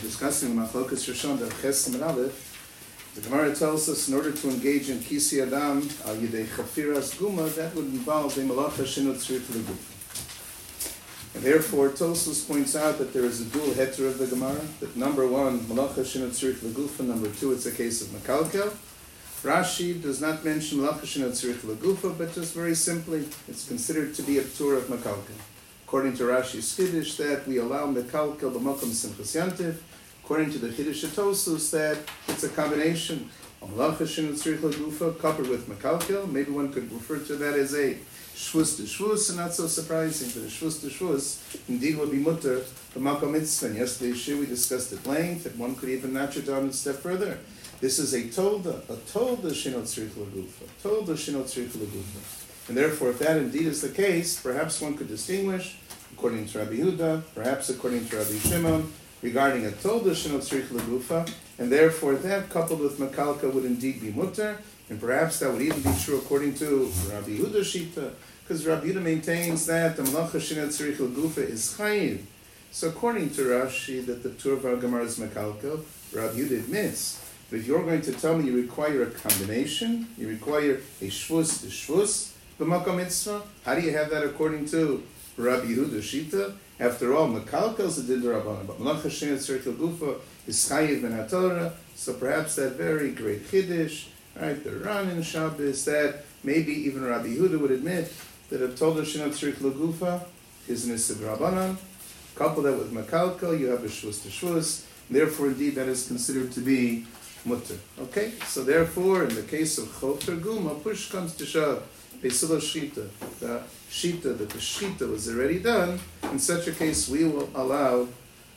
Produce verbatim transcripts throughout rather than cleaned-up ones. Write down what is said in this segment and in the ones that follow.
discussing Machlokas Rishon Daf Ches and Aleph, the Gemara tells us in order to engage in Kisi Adam al Yidei Chafiras Guma, that would involve a Malacha Shinot Tzrich Leguf. And therefore, Tosfos points out that there is a dual heter of the Gemara, that number one, Malacha Shinot Tzrich Leguf, and number two, it's a case of Mekalkel. Rashi does not mention Malacha Shinot Tzrich Legufa, but just very simply, it's considered to be a Tur of Mekalkel. According to Rashi's Chiddush, that we allow Mekalkel b'makom simchas yantiv. According to the Chiddush of Tosfos, that it's a combination of Malacha Shinot Tzrich Legufa coupled with Mekalkel. Maybe one could refer to that as a Shvus to Shvus, and not so surprising, but a Shvus to Shvus indeed would be mutter b'makom mitzvah. And yesterday's shir we discussed at length that one could even notch it down a step further. This is a tolda, a tolda Shinot Tzrich Legufa, tolda Shinot Tzrich Legufa. And therefore, if that indeed is the case, perhaps one could distinguish, according to Rabbi Yehuda, perhaps according to Rabbi Shimon, regarding a tolda Shinot Tzrich Legufa, and therefore that coupled with Mekalka would indeed be mutter, and perhaps that would even be true according to Rabbi Yehuda Shita, because Rabbi Yehuda maintains that the Malacha Shinot Tzrich Legufa is chayiv. So according to Rashi, that the Tur of our Gemara is Mekalka, Rabbi Yehuda admits. But if you're going to tell me you require a combination, you require a shvus to shvus, b'makom mitzvah, how do you have that according to Rabbi Yehuda Shita? After all, Mekalkel's a din d'Rabbanan, but Malacha Shinot Tzrich Legufa is chayiv ben haTorah, so perhaps that very great Chiddush, right, the Ran in Shabbos, that maybe even Rabbi Yehuda would admit that a tolda Shinot Tzrich Legufa is an Isid Rabbanan. Couple that with Mekalkel, you have a shvus to shvus, therefore indeed that is considered to be mutter. Okay, so therefore, in the case of Chofer Guma, push comes to shove. Beisila Shita, the Shita, that the Shita was already done. In such a case, we will allow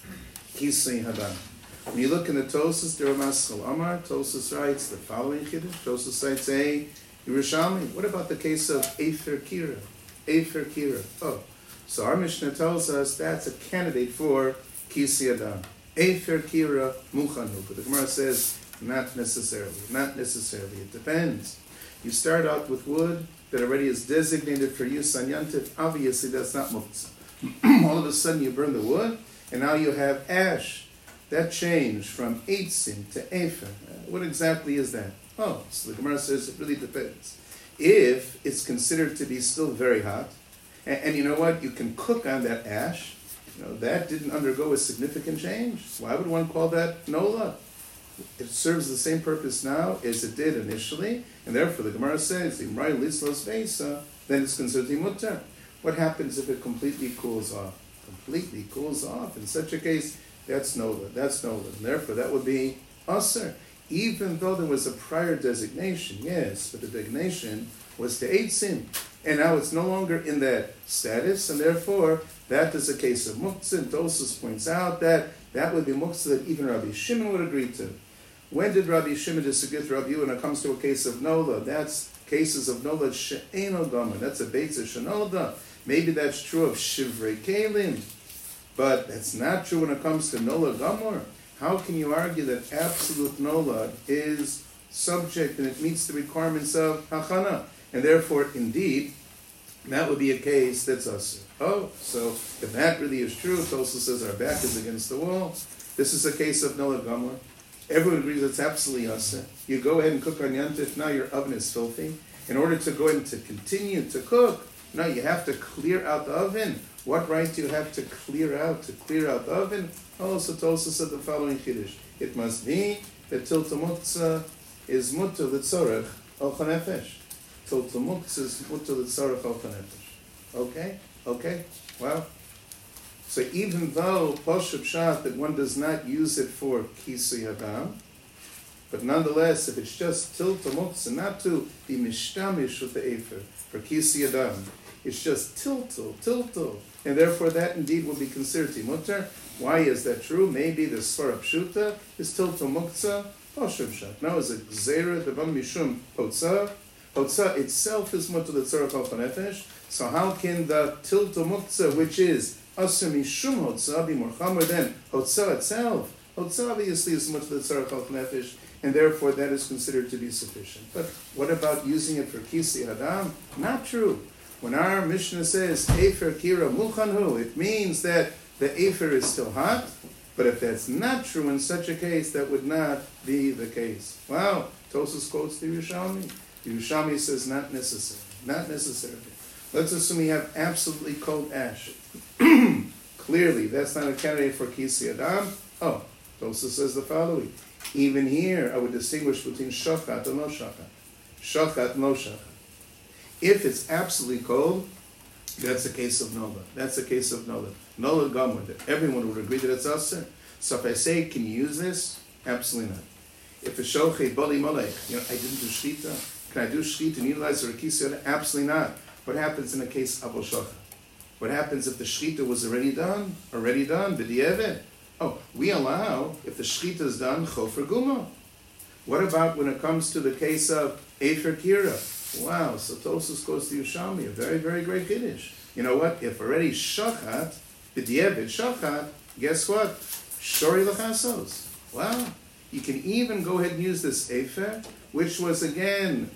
Kisei Hadan. When you look in the Tosas, there are Maschal Amar. Tosas writes the following Chiddush. Tosas writes a Yerushalmi. What about the case of Efer Kira? Efer Kira. Oh, so our Mishnah tells us that's a candidate for Kisei Hadan. Efer Kira Muchanu. But the Gemara says, not necessarily. Not necessarily. It depends. You start out with wood that already is designated for use on Yantif. Obviously, that's not muktzah. All of a sudden, you burn the wood, and now you have ash. That changed from eitzim to efer. Uh, what exactly is that? Oh, so the Gemara says it really depends. If it's considered to be still very hot, and, and you know what? You can cook on that ash. You know, that didn't undergo a significant change. Why would one call that nola? It serves the same purpose now as it did initially, and therefore the Gemara says, then it's considered mutter. What happens if it completely cools off? Completely cools off. In such a case, that's nola. That's nola. And therefore that would be aser. Even though there was a prior designation, yes, but the designation was to eitzim, and now it's no longer in that status, and therefore that is a case of muktzah. And Tosfos points out that that would be muktzah that even Rabbi Shimon would agree to. When did Rabbi Shimon disagree with Rabbi Yehuda when it comes to a case of nola? That's cases of nola she'eno gama. That's a beit of shenolda. Maybe that's true of shivrei kelim, but that's not true when it comes to nola gamor. How can you argue that absolute nola is subject and it meets the requirements of hachana? And therefore, indeed, that would be a case that's us. Oh, so if that really is true, Tosfos says our back is against the wall. This is a case of nola gamor. Everyone agrees it's absolutely asa. You go ahead and cook on Yantif, now your oven is filthy. In order to go ahead and to continue to cook, now you have to clear out the oven. What right do you have to clear out, to clear out the oven? Oh, so Tosfos said the following Chiddush. It must be that tilta muktzah is mutter l'tzorech al chanefesh. Tilta muktzah is mutter l'tzorech al chanefesh. Okay? Okay? Well, so even though Pashup Pshat that one does not use it for Kisei Adam, but nonetheless, if it's just tilta muktzah, not to be mishtamish with the efer for Kisei Adam, it's just tiltal, tiltal, and therefore that indeed will be considered timutter. Why is that true? Maybe the svara pshuta is tilta muktzah, Pashup Pshat. Now is it gzeira devam mishum hotzah? Hotzah itself is mutter l'tzorech al chanefesh. So how can the tilta muktzah, which is Asr mishum hotzah, be more chamer than hotzah itself? Hotzah obviously is much the tzarech al nefesh, and therefore that is considered to be sufficient. But what about using it for Kisei Hadam? Not true. When our Mishnah says Efer Kira Mulchanhu, it means that the Efer is still hot, But if that's not true in such a case, that would not be the case. Wow, Tosfos quotes the Yerushalmi. The Yerushalmi says not necessary, not necessary. Let's assume we have absolutely cold ash. Clearly, that's not a candidate for Kisi Adam. Oh, Tosfos says the following. Even here, I would distinguish between Shochat and no Shochat. Shochat, no Shochat. If it's absolutely cold, that's a case of Nola. That's a case of Nola. Nola Gomer. Everyone would agree that it's Aser. So if I say, can you use this? Absolutely not. If a Shochet, Bali Molech, you know, I didn't do Shchita. Can I do Shchita and utilize the Kisi Adam? Absolutely not. What happens in a case of Shochat? What happens if the Shchita was already done? Already done, B'di'evet. Oh, we allow, if the Shchita is done, Chofer Guma. What about when it comes to the case of Efer Kira? Wow, so Tosfos goes to Yerushalmi, a very, very great Kiddush. You know what? If already Shachat, B'di'evet Shachat, guess what? Shori L'chasos. Wow. You can even go ahead and use this Efer, which was again,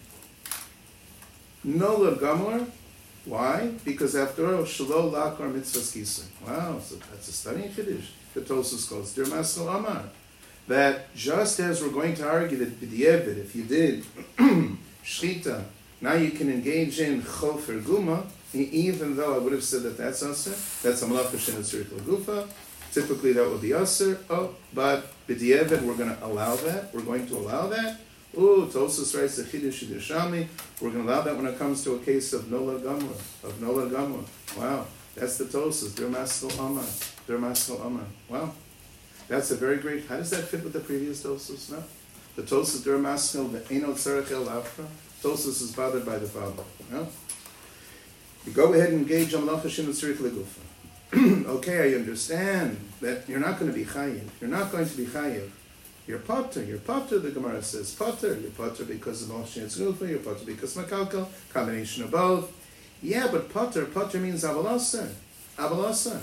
Nola Gamor. Why? Because after all, Shalom Lakar Mitzvahs Kisei. Wow, so that's a stunning Kiddush. The Tosfos goes, Dir Maskal Amar. That just as we're going to argue that B'di'evet, if you did Shchita, now you can engage in Chofer Guma, even though I would have said that that's Aser, that's a Malacha Shenetzrich L'Gufa, typically that would be Aser, oh, but B'di'evet, we're going to allow that, we're going to allow that. Ooh, Tosfos writes the Chiddush Yerushalmi, we're going to allow that when it comes to a case of Nola Gamra, of Nola Gamra. Wow, that's the Tosfos, Der Maskal Amar, Der Maskal Amar. Wow, that's a very great, how does that fit with the previous Tosfos? No? The Tosfos Der Maskal, the Eino Tzarech El Afra, Tosfos is bothered by the father. No? You go ahead and engage on Malacha Shenetzrich L'Gufa. Okay, I understand that you're not going to be chayiv. You're not going to be chayiv. You're potter. You're potter, the Gemara says. Potter. You're potter because of Malacha Shenetzrich L'Gufa. You're potter because of Makalkal. Combination of both. Yeah, but potter, potter means avalasa. Avalasa.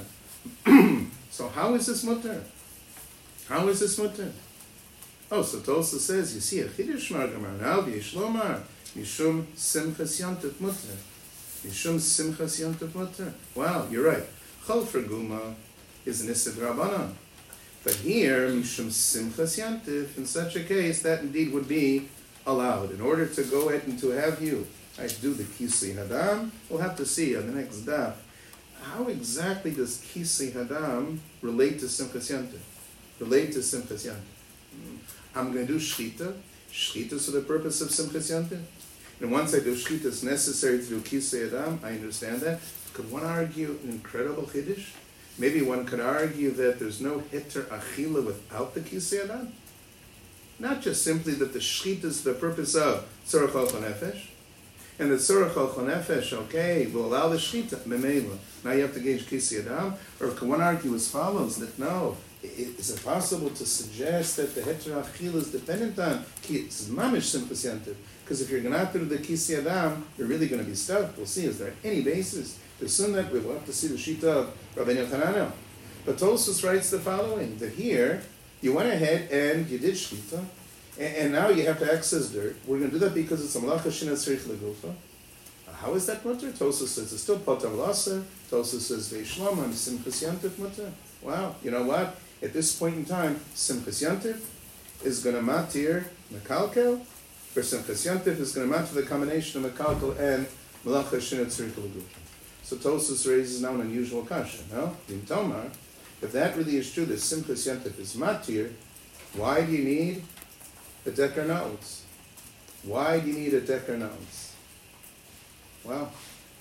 So how is this mutter? How is this mutter? Oh, so Tosfos says, you see, a Chiddush Mar Gemara now, v'yishlomar, Mishum Simchas Yontif Mutter. Mishum Simchas Yontif Mutter. Wow, you're right. Chofer Guma is an Isid Rabbanan. But here, Mishum Simchas Yontif, in such a case, that indeed would be allowed. In order to go ahead and to have you I do the Kisei Hadam, we'll have to see on the next daf. How exactly does Kisei Hadam relate to Simchas Yontif? Relate to Simchas Yontif? I'm going to do Shchita. Shchita is for the purpose of Simchas Yontif. And once I do Shchita, it's necessary to do Kisei Adam. I understand that. Could one argue an incredible Chiddush? Maybe one could argue that there's no Heter Achila without the Kisei Adam. Not just simply that the Shchita is for the purpose of Tzorach Ochel Nefesh. And the Tzorach Ochel Nefesh, okay, will allow the Shchita, Memela. Now you have to gauge Kisei Adam. Or could one argue as follows, that no, is it possible to suggest that the Heter Achila is dependent on Mamish Simchas Yontif? Because if you're going to do the Kisei Adam, you're really going to be stuck. We'll see, is there any basis to assume that? We'll have to see the Shita of Rabbeinu Hananel. But Tosfos writes the following, that here, you went ahead and you did Shchita, and, and now you have to access dirt. We're going to do that because it's a Malacha Shenetzrich L'Gufa. How is that mutter? Tosfos says it's still Potar L'Aser. Tosfos says Ve'ishlama and Simchas Yontif mutter. Wow, you know what? At this point in time, Simchas Yontif is going to matir Mekalkel, or Simchas Yontif is going to matir the combination of Mekalkel and Malacha Shenetzrich L'Gufa. So Tosfos raises now an unusual kasha, no? In Tomar, if that really is true, that Simchas Yontif is matir, why do you need a Deker Nautz? Why do you need a Deker Nautz? Well,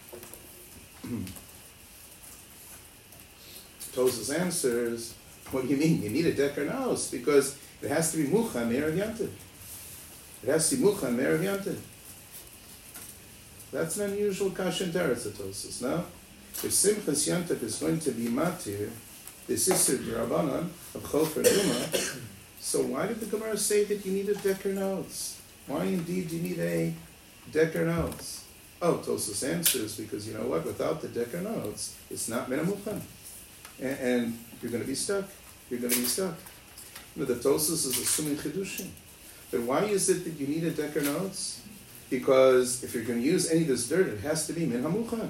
Tosfos answers, what do you mean? You need a Deker Nautz because it has to be Muchan Me'erev Yontif. It has to be Muchan Me'erev Yontif. That's an unusual kasha in Teretz Tosfos, no? If Simchas Yontif is going to be matir, this is the Rabbanan of Chofer Guma, so why did the Gemara say that you need a Deker Nautz? Why indeed do you need a Deker Nautz? Oh, Tosfos answers, because you know what? Without the Deker Nautz, it's not Menamuchan. And, and you're going to be stuck. You're going to be stuck. You know, the Tosfos is assuming Chidushim. But why is it that you need a Deker Nautz? Because if you're going to use any of this dirt, it has to be Min HaMuchan.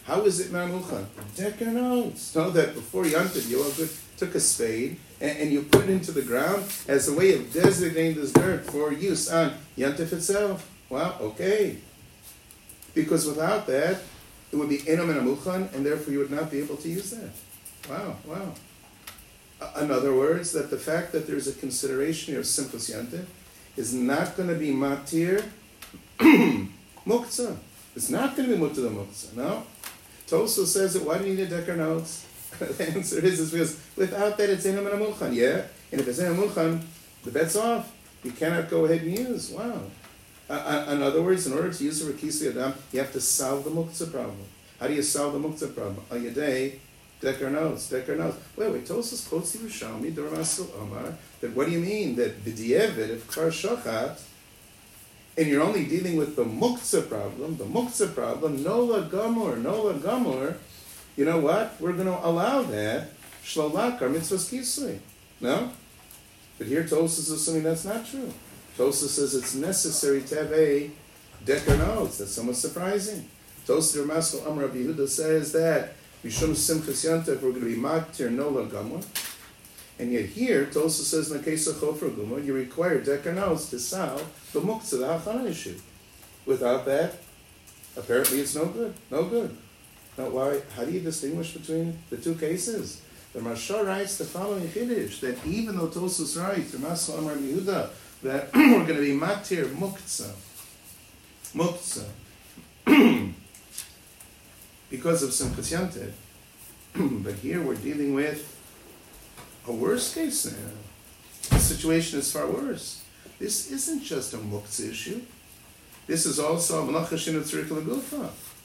How is it Ma'amuchan? Decker notes. Know that before Yantiv, you took a spade and, and you put it into the ground as a way of designating this dirt for use on Yantiv itself. Wow, okay. Because without that, it would be Eno Ma'amuchan, and therefore you would not be able to use that. Wow, wow. In other words, that the fact that there's a consideration here of Simchas Yantiv is not going to be matir muktzah. It's not going to be mutter the muktzah, no? Tosu says that, why do you need a decker notes? The answer is, is because without that it's Eno Ma'amuchan, yeah? And if it's Eno Ma'amuchan, the bet's off. You cannot go ahead and use. Wow. Uh, in other words, in order to use a Rekisi Adam, you have to solve the muktzah problem. How do you solve the muktzah problem? Al Yadei Decker notes, Decker notes. Wait, wait, Tosfos quotes the Yerushalmi, the Ramaskal Omar, that what do you mean? That b'di'evet, if kvar shochat, and you're only dealing with the muktzah problem, the muktzah problem, nola gamor, nola gamor, you know what? We're going to allow that, shlolak, our mitzvahs kisui. No? But here Tosfos is assuming that's not true. Tosfos says it's necessary to have a Decker notes. That's somewhat surprising. Tosfos the Ramaskal Omar Rabbi Yehuda says that Mishum Simchas Yantiv, we're going to be matir nola gamor. And yet here, Tosfos says in the case of Chofar Gumor, you require Decker notes to solve the muktzah, the hachana issue. Without that, apparently it's no good. No good. Now why? How do you distinguish between the two cases? The Maharsha writes the following chiddush, that even though Tosfos writes, the Ramaskal Amar Yehuda, that we're going to be matir muktzah, muktzah, because of Simchas Yantiv. But here we're dealing with a worse case scenario. The situation is far worse. This isn't just a muktzah issue. This is also a malacha shinu tzurich legufa.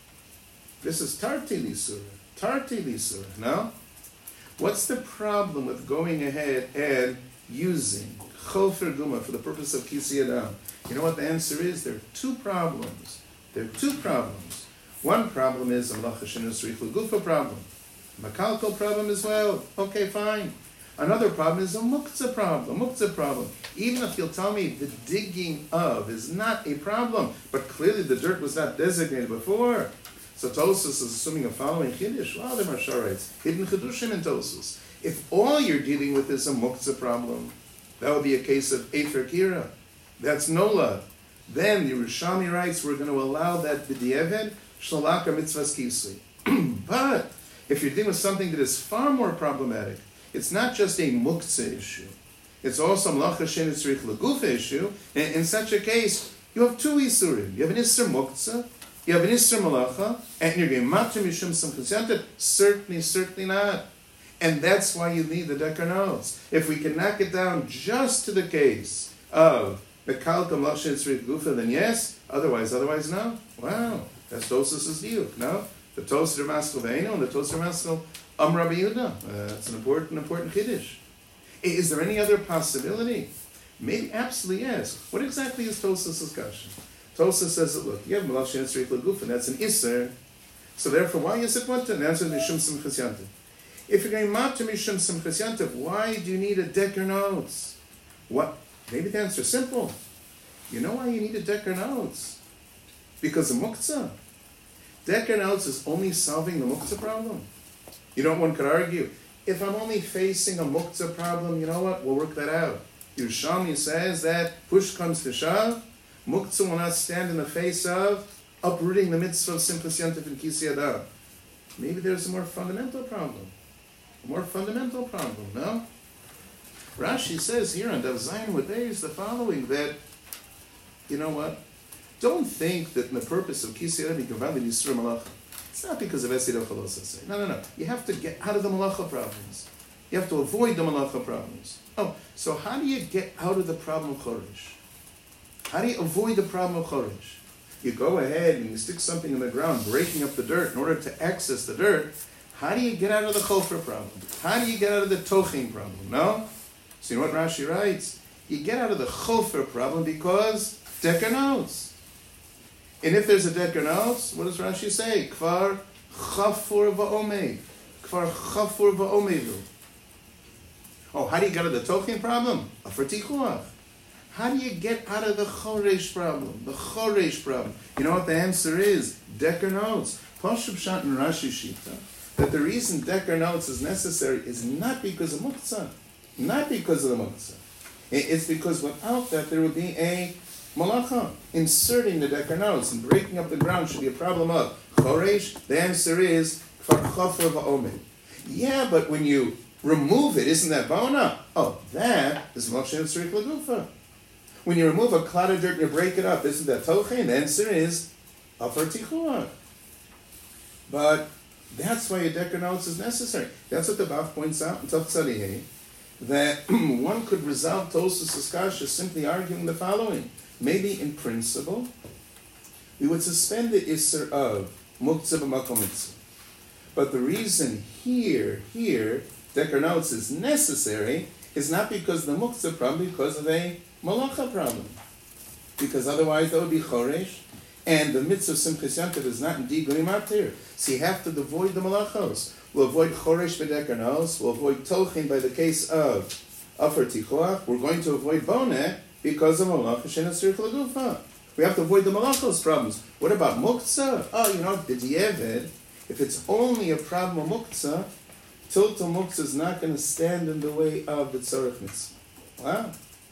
This is tarti lisura. Tarti lisura. No? What's the problem with going ahead and using chofer guma for the purpose of kisi adam? You know what the answer is? There are two problems. There are two problems. One problem is a malacha shinu tzurich legufa problem. Makalko problem as well. Okay, fine. Another problem is a muktzah problem, a muktzah problem. Even if you'll tell me the digging of is not a problem, but clearly the dirt was not designated before. So Tosfos is assuming a following chiddush. Wow, the Maharsha writes, hidden chidushim in Tosfos. If all you're dealing with is a muktzah problem, that would be a case of Efer Kira. That's Nola. Then the Yerushalmi writes, we're going to allow that b'di'evet shalaka mitzvahs kisui. But if you're dealing with something that is far more problematic, it's not just a muktzah issue. It's also a malacha sheinu tzurich legufa issue. And in such a case, you have two isurim. You have an isur muktzah, you have an isur malacha, and you're going matir mishum simchas yantiv. Certainly, certainly not. And that's why you need the Decker notes. If we can knock it down just to the case of mekalka malacha sheinu tzurich legufa, then yes. Otherwise, otherwise no. Wow, that's Tosfos' diuk. No, the Tosfos Ramaskal Ve'eno and the Tosfos Ramaskal Am Rabbi Yehuda. Uh, that's an important, important chiddush. Is there any other possibility? Maybe, absolutely yes. What exactly is Tosfos' discussion? Tosfos says that, look, you have Malach Shein Tzurich Leguf, and that's an Isser. So therefore, why is it what? And the answer is Mishum Simchas Yantiv. If you're going to Mishum Simchas Yantiv, why do you need a Decker notes? What? Maybe the answer is simple. You know why you need a Decker notes? Because of Muktzah. Decker notes is only solving the Muktzah problem. You know what one could argue? If I'm only facing a muktzah problem, you know what? We'll work that out. Yerushalmi says that push comes to shove, muktzah will not stand in the face of uprooting the mitzvah of Simchas Yantiv and Kisi Adam. Maybe there's a more fundamental problem. A more fundamental problem, no? Rashi says here on Dav Zayin with Beis the following, that, you know what? Don't think that in the purpose of Kisi Adam you can value Yisur Malacha. It's not because of Esed Chalosas. No, no, no. You have to get out of the malacha problems. You have to avoid the malacha problems. Oh, so how do you get out of the problem of Choresh? How do you avoid the problem of Choresh? You go ahead and you stick something in the ground, breaking up the dirt in order to access the dirt. How do you get out of the Chofer problem? How do you get out of the Tochim problem? No? So you know what Rashi writes? You get out of the Chofer problem because Decker notes. And if there's a Decker notes, what does Rashi say? Kvar chafur va'omei. Kvar chafur va'omeilu. Oh, how do you get out of the Tochim problem? A for tichuach. How do you get out of the choresh problem? The choresh problem. You know what the answer is? Decker notes. Pashut Pshat and Rashi Shita. That the reason Decker notes is necessary is not because of muktzah. Not because of the muktzah. It's because without that there would be a malacha. Inserting the Decker notes and breaking up the ground should be a problem of choresh. The answer is kfar chafra va'omed. Yeah, but when you remove it, isn't that bona? Oh, that is Moshe Tzarich Lagufa. When you remove a clod of dirt and you break it up, isn't that tochen? The answer is Afar Tichuach. But that's why a Decker notes is necessary. That's what the Baf points out in Tov Tzadihei, that one could resolve Tosfos' kasha simply arguing the following. Maybe in principle, we would suspend the Isser of Muktzah b'makom mitzvah. But the reason here, here, Decker notes is necessary is not because of the Muktzah problem, because of a Malacha problem. Because otherwise that would be Choresh, and the mitzvah of Simchas Yom Tov is not indeed Guni Matir. So you have to avoid the Malachos. We'll avoid Choresh by Decker notes, we'll avoid Tochin by the case of Afar Tichuach, we're going to avoid Boneh because of Malacha Shenas Tzarich Lagufa. We have to avoid the Malachos problems. What about Muktzah? Oh, you know, B'diavad, if it's only a problem of Muktzah, Tiltal Muktzah is not going to stand in the way of the Tzorech Mitzvah. Wow.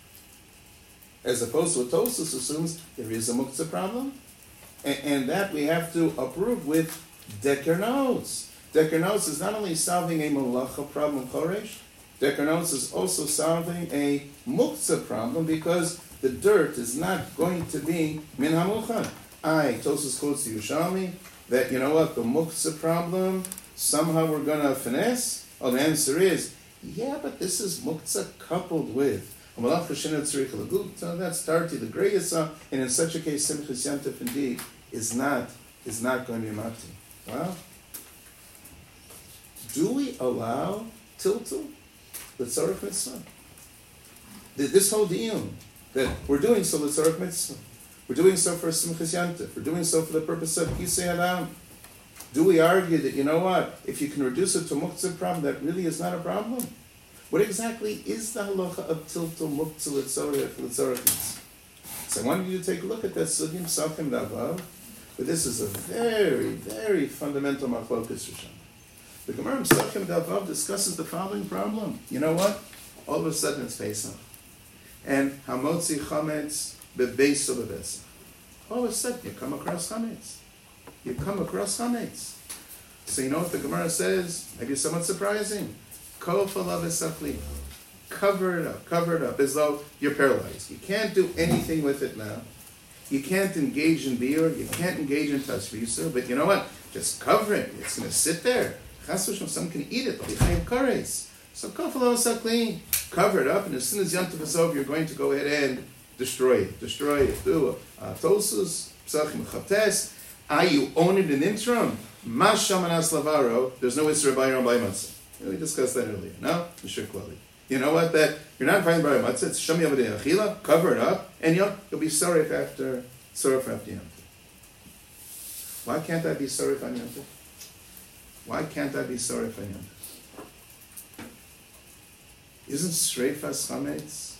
As opposed to what Tosfos assumes, there is a Muktzah problem, and, and that we have to uproot with Decker notes. Decker notes is not only solving a Malacha problem, Choresh, Decker notes is also solving a Muktzah problem because the dirt is not going to be Min HaMuchan. I, Tosfos quotes the Yerushalmi, that, you know what, the Muktzah problem, somehow we're going to finesse? Oh, the answer is, yeah, but this is Muktzah coupled with Malach Hashem Tzarich Lagufa. That's Tarti, the greatest song, and in such a case, Simchas Yom Tov indeed is not is not going to be mati. Wow. Do we allow tiltul the tzorech mitzvah? This whole deal that we're doing so the tzorech mitzvah, we're doing so for Simchas Yom Tov, we're doing so for the purpose of Kisei Adam. Do we argue that, you know what, if you can reduce it to a muktzah problem, that really is not a problem? What exactly is the halacha of tiltul muktzah l'tzorech l'tzorech mitzvah? So I wanted you to take a look at that sugim Safim Davav, but this is a very, very fundamental machlokas Rishon. The Gemara in Safim Davav discusses the following problem. You know what? All of a sudden it's Pesach, and hamotzi chametz bebeis ubebesach. All of a sudden you come across chametz. You come across chametz. So you know what the Gemara says? Maybe somewhat surprising. Cover it up, cover it up, as though you're paralyzed. You can't do anything with it now. You can't engage in biur, you can't engage in tashvisa, but you know what? Just cover it. It's going to sit there. Chas v'shalom, someone can eat it. So cover it up, and as soon as Yom Tov is over, you're going to go ahead and destroy it. Destroy it. Do a tosus, psachim chates. Ah, you own it in interim. Mas shamanas lavaro. There's no isra bayram by matzah. We discussed that earlier. No? You know what? That you're not finding by matzah. It's shami avadei achila. Cover it up, and you'll, you'll be sorry if after sorry for after Yom Tov. Why can't I be sorry for Yom Tov? Why can't I be sorry for Yom Tov? Isn't Sreifas Chametz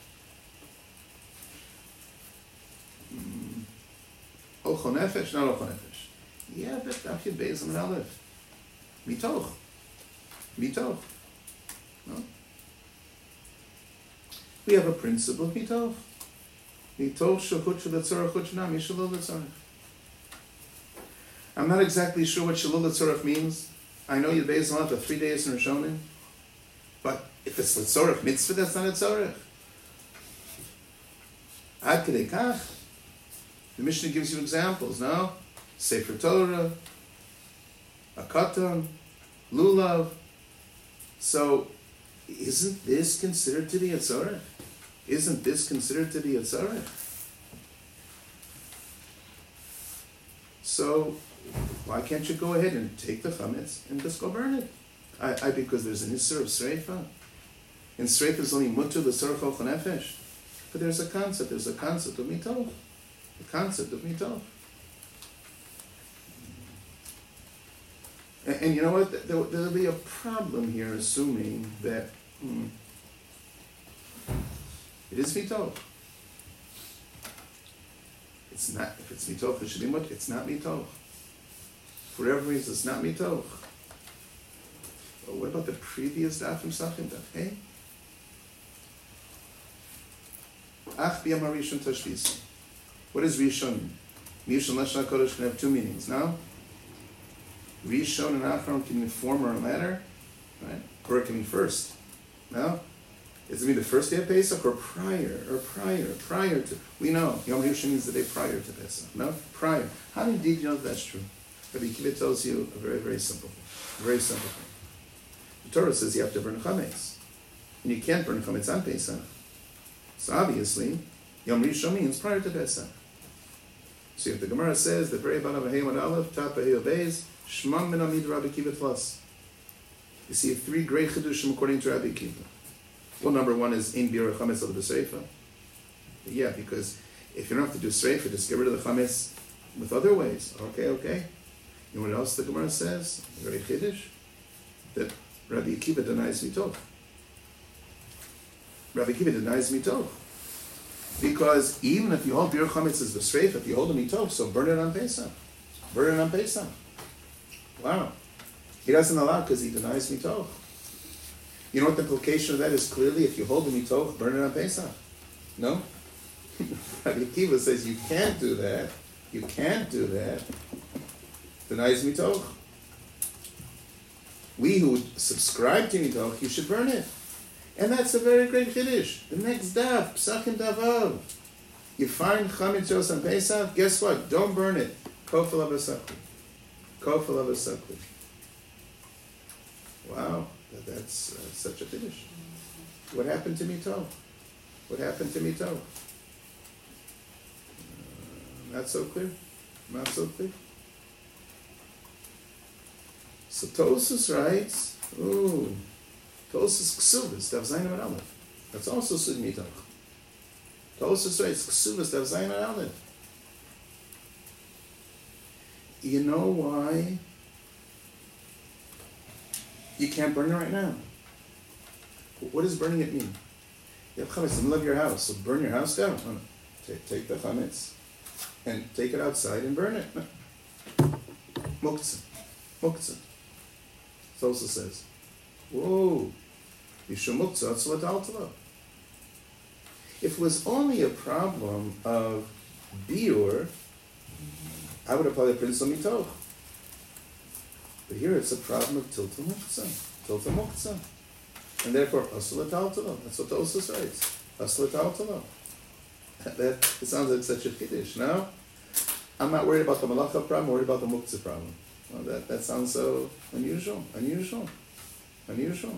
Ochon Nefesh? Not Ochon Nefesh. Yeah, but Daf Yud Beis and Aleph. Mitoch. Mitoch. No? We have a principle of mitoch. Mitoch shachut shelatzorach chut shnam yishalol letzorach. I'm not exactly sure what shalol letzorach means. I know Yud Beis and Aleph are three days in Rishonim, but if it's letzorach mitzvah, that's not letzorach. Ad kedei kach. The Mishnah gives you examples. No, Sefer Torah, a katan, lulav. So, isn't this considered to be a tzorech? Isn't this considered to be a tzorech? So, why can't you go ahead and take the chametz and just go burn it? I, I because there's an isser of sreifa. And sreifa is only mutter the tzorech ochon nefesh. But there's a concept. There's a concept of mitoch. The concept of mitoch. And, and you know what? There, there'll be a problem here, assuming that hmm, it is mitoch. It's not, if it's mitoch, it should be mutter. It's not mitoch. For whatever reason, it's not mitoch. But what about the previous daf from Sachin daf? Hey? Ach biyam harishon tashvisa. What does rishon mean? Rishon Lashon HaKodesh can have two meanings, no? Rishon and Achron can mean former or latter, right? Or it can mean first, no? Does it mean the first day of Pesach or prior, or prior, prior to? We know Yom Rishon means the day prior to Pesach, no? Prior. How do you know that that's true? Rabbi Akiva tells you a very, very simple thing. A very simple thing. The Torah says you have to burn chametz, and you can't burn chametz on Pesach. So obviously, Yom Rishon means prior to Pesach. So if the Gemara says the very bottom of Hayman Aleph, top of Hayot Beis, Shmam min Amid Rabbi Akiva Tlas. You see three great chedushim according to Rabbi Akiva. Well, number one is in biur chametz al b'sreifa. Yeah, because if you don't have to do sreifa, just get rid of the chametz with other ways. Okay, okay. You know what else the Gemara says? Very chiddush that Rabbi Akiva denies mitoch. Rabbi Akiva denies mitoch. Because even if you hold biur chametz as b'sreifa, if you hold a mitoch, so burn it on Pesach. Burn it on Pesach. Wow. He doesn't allow because he denies mitoch. You know what the implication of that is clearly? If you hold the mitoch, burn it on Pesach. No? Rabbi Akiva says you can't do that. You can't do that. Denies mitoch. We who subscribe to mitoch, you should burn it. And that's a very great chiddush. The next daf, Psachim Davav. You find chametz yos on Pesach, guess what? Don't burn it. Kofel avasakli. Kofel avasakli. Wow, that, that's uh, such a chiddush. What happened to mitoch? What happened to mitoch? Uh, not so clear. Not so clear. So Tosfos writes, ooh, Tosfos Ksuvas, Daf Zayin Amud Aleph. That's also Sug Mitoch. Tosfos writes, Ksuvas, Daf Zayin Amud Aleph. You know why you can't burn it right now? What does burning it mean? You have chametz in the middle of your house, so burn your house down. Oh, no. take, take the chametz and take it outside and burn it. Muktzah. Muktzah. Tosfos says, whoa, Yishum Muktzah, Tzvat Altala. If it was only a problem of biur, I would have probably printed some mitoch. But here it's a problem of tilta muktzah. Tilta muktzah. And therefore, asla taltala. That's what Tosfos writes. Asla taltala. That, it sounds like such a chiddush, no? I'm not worried about the malacha problem, I'm worried about the muktzah problem. Well, that, that sounds so unusual, unusual, unusual.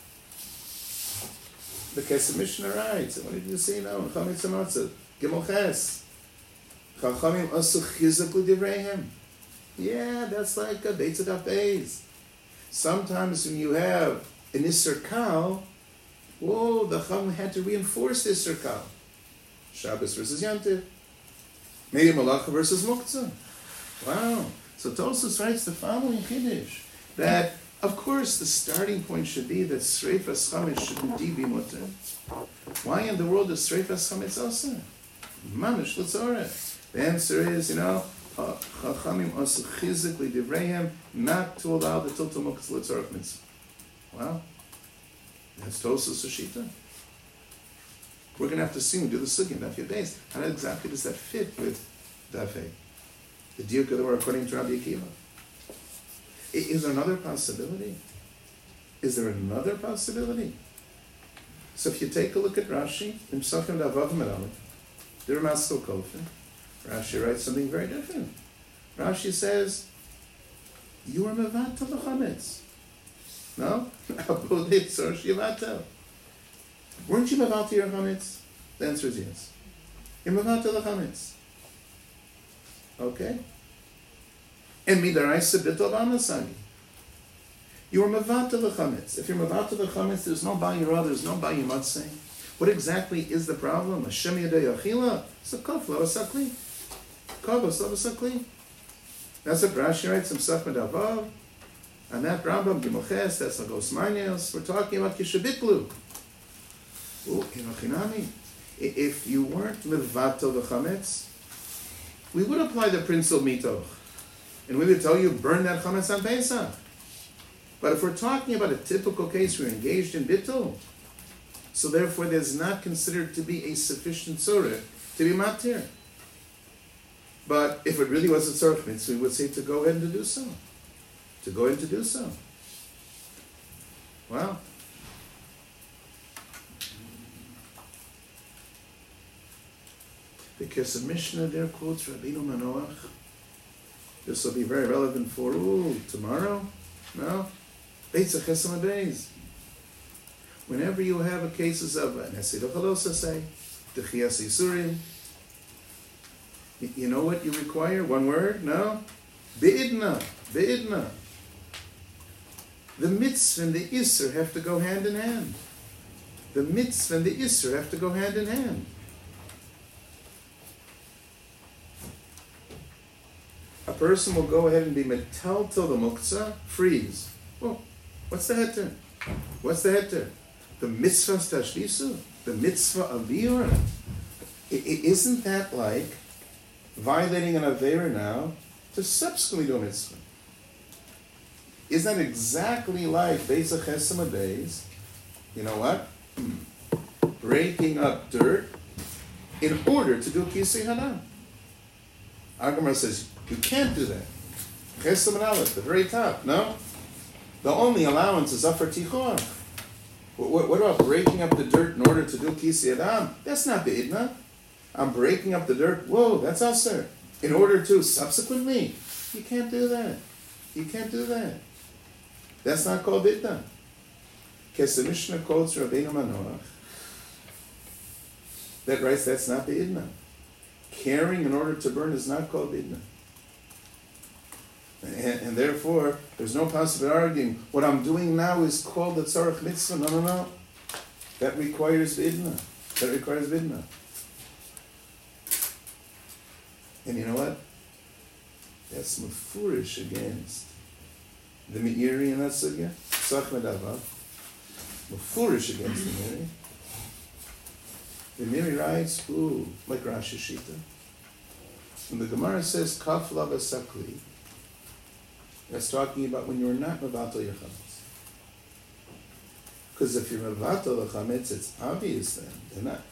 The Kesef Mishnah writes, what did you see now? In Chametz HaMatzah, Gimel Ches. Chachamim asu chizuk l'divreihem. Yeah, that's like a Beit Tzedaf Beis. Sometimes when you have an Isser Kal, whoa, the Chacham had to reinforce the Isser Kal. Shabbos versus Yantiv. Maybe Malacha versus Muktzah. Wow. So Tosfos writes the following chiddush, that of course the starting point should be that Sreifas Chametz should indeed be mutter. Why in the world is Sreifas Chametz also? Mamish l'tzoreh. The answer is, you know, Chachamim asu chizuk l'divreihem, not to allow the tilta muktzah l'tzorech mitzvah. Wow. That's Tosfos Shita. We're going to have to see and do the sugya, Daf Yud Beis. How exactly does that fit with Daf Hey? The diuk of the word according to Rabbi Akiva. Is there another possibility? Is there another possibility? So if you take a look at Rashi, in Psachim Davav Medalef, the Ramaskel Kofin, Rashi writes something very different. Rashi says, you are mevatel the chametz. No? Weren't you mevatel your chametz? The answer is yes. You're mevatel the chametz. Okay? And midaraisa bitol v'amasani. You are mevatel the chametz. If you're mevatel the chametz, there's no bayirah, there's no bayimatzeh. What exactly is the problem? Hashem yadei achila? It's a kof lo asakli. Kovos lo asakli. That's what Rashi writes in Psach Medavav. And that Rambam Gimel Ches, that's Lagos Manios. We're talking about kishabitlu. Oh, inochinami. If you weren't mevatel the chametz, we would apply the principle mitoch. And we would tell you, burn that chametz on Pesach. But if we're talking about a typical case where you're engaged in bittul, so therefore there's not considered to be a sufficient tzorech to be matir. But if it really was a tzorech mitzvah, we would say to go ahead and to do so. To go ahead and to do so. Wow. Because the Mishnah there quotes Rabbeinu Manoach. This will be very relevant for, ooh, tomorrow? No? Beitz HaChesem HaBeis. Whenever you have a cases of Nesei L'Chalosa, say, Techias Yisurim, you know what you require? One word? No? Be'idna. Be'idna. The mitzvah and the Isser have to go hand in hand. The mitzvah and the Isser have to go hand in hand. A person will go ahead and be metal till the muktzah, freeze. Oh, what's the heter? What's the heter? The mitzvah tashlisu, the mitzvah of biur. Isn't that like violating an avera now to subsequently do a mitzvah? Isn't that exactly like Beis HaChesem HaBeis? You know what? Breaking up dirt in order to do kisei hana. Agamar says, you can't do that. Chesem and Aleph, the very top, no? The only allowance is Zafar Tichor. What, what about breaking up the dirt in order to do Kisi Adam? That's not the Idna. I'm breaking up the dirt. Whoa, that's Aser. In order to subsequently, you can't do that. You can't do that. That's not called Idna. Because the Mishnah quotes Rabbeinu Manoach that writes that's not the Idna. Caring in order to burn is not called Idna. And, and therefore, there's no possible arguing. What I'm doing now is called the tzarech mitzvah. No, no, no. That requires vidna. That requires vidna. And you know what? That's mefurish against the Meiri in that sugya. Tzach medavav. Mefurish against the Meiri. The Meiri writes, ooh, like Rashi Shita. When the Gemara says, kaf lava sakli, that's talking about when you're not mevatel your chametz. Because if you're mevatel the chametz, it's obvious then. They're not.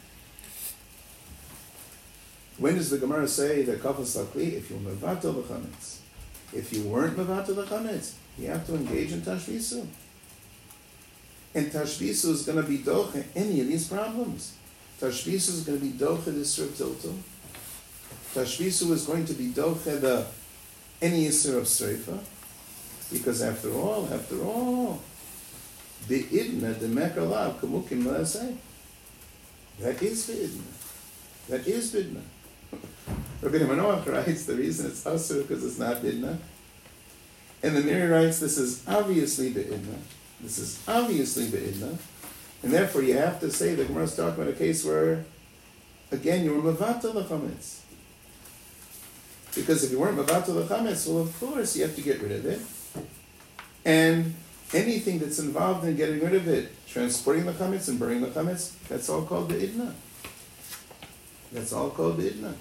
When does the Gemara say that kafas lakli? If you're mevatel the chametz. If you weren't mevatel the chametz, you have to engage in tashvisu. And tashvisu is going to be doche any of these problems. Tashvisu is going to be doche the Yisur Tiltul. Tashvisu is going to be doche the any Yisur of Sreifa. Because after all, after all, the idna, the mekalav, kamukim la'aseh. That is the idna. That is vidna. Rabbeinu Manoach writes the reason it's asur because it's not vidna. And the Meiri writes this is obviously the idna. This is obviously the idna. And therefore you have to say the Gemara is talking about a case where, again, you were mevatel l'chametz. Because if you weren't mevatel l'chametz, well, of course you have to get rid of it. And anything that's involved in getting rid of it, transporting the chametz and burning the chametz, that's all called the idna. That's all called the idna.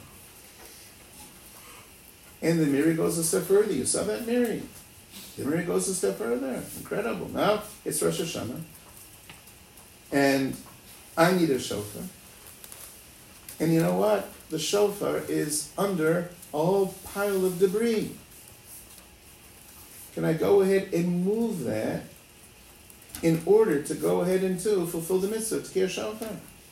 And the Meiri goes a step further. You saw that Meiri. The Meiri goes a step further. Incredible. Now it's Rosh Hashanah. And I need a shofar. And you know what? The shofar is under a whole pile of debris. Can I go ahead and move that in order to go ahead and to fulfill the mitzvah to Tkir Shofar?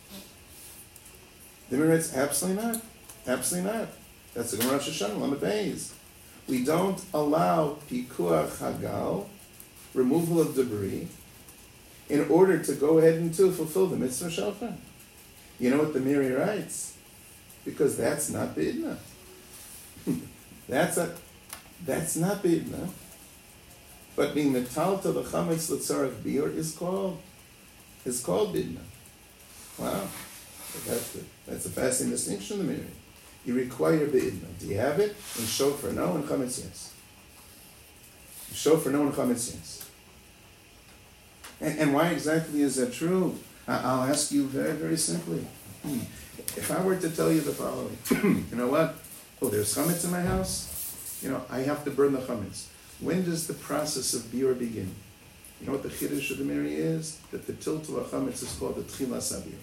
The Meiri writes, absolutely not. Absolutely not. That's the Gemara Rosh Hashanah, Lamed Beis. We don't allow pikuach hagal, removal of debris, in order to go ahead and to fulfill the mitzvah Shofar. You know what the Meiri writes? Because that's not bidna. that's a, that's not bidna. But being metal to the chametz l'tzarech biur is called is called bidna. Wow, that's a, that's a fascinating distinction in the Meiri. You require bidna. Do you have it? In shofar, no. In chametz, yes. In shofar, no. In chametz, yes. And, and why exactly is that true? I, I'll ask you very, very simply. If I were to tell you the following, you know what? Oh, there's chametz in my house? You know, I have to burn the chametz. When does the process of biur begin? You know what the chiddush of the Miri is? That the tiltul of chametz is called the tchilas habir.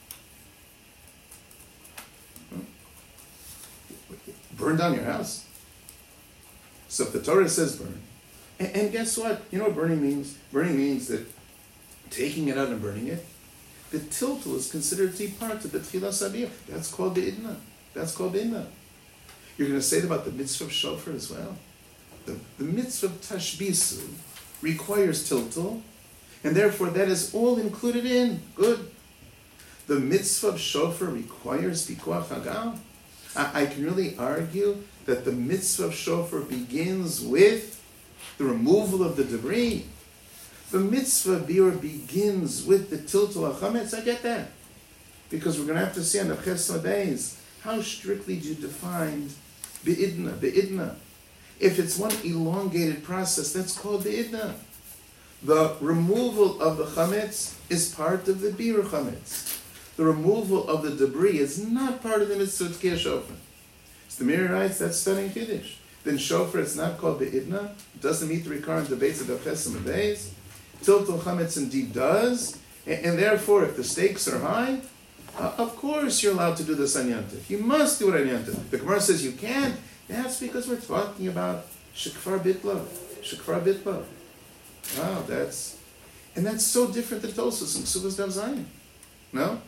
Burn down your house. So if the Torah says burn, and, and guess what? You know what burning means? Burning means that taking it out and burning it, the tiltul is considered to be part of the tchilas habir. That's called the idna. That's called the idna. You're going to say it about the mitzvah of shofar as well. The, the mitzvah of tashbisu requires tiltul, and therefore that is all included in. Good. The mitzvah of shofar requires pikuach hagal. I, I can really argue that the mitzvah of shofar begins with the removal of the debris. The mitzvah of biur begins with the tiltul hachametz. I get that. Because we're going to have to see on the chesed days how strictly do you define be'idna, be'idna. If it's one elongated process, that's called be'idna. The removal of the chametz is part of the biur chametz. The removal of the debris is not part of the mitzvah of tkiyah shofar. So the Miri writes, that's studying Kiddush. Then shofar, it's not called be'idna. It doesn't meet the recurrent debates of the chesed days. Tiltul chametz indeed does. And, and therefore, if the stakes are high, uh, of course you're allowed to do this on Yantif. You must do it on Yantif. The Gemara says you can't. That's because we're talking about shekfar bitla. Shekfar bitla. Wow, that's... And that's so different than Tosfos and Ksubas Dav Zayin. No?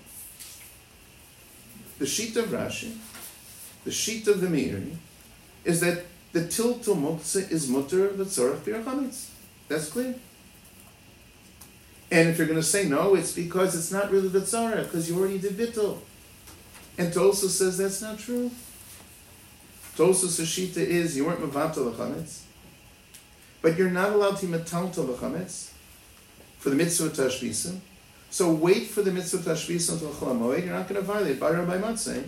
The sheet of Rashi, the sheet of the Meiri, is that the tiltul muktzah is mutter v'tzorach biur chametz. That's clear. And if you're going to say no, it's because it's not really the tzara, because you already did bittul. And Tosfos says that's not true. Tosfos Shita is you weren't mevatel l'chametz, but you're not allowed to be metaltel l'chametz for the mitzvah of tashbisa. So wait for the mitzvah of tashbisa until Chol HaMoed. You're not going to violate by Rabbi Matzeh,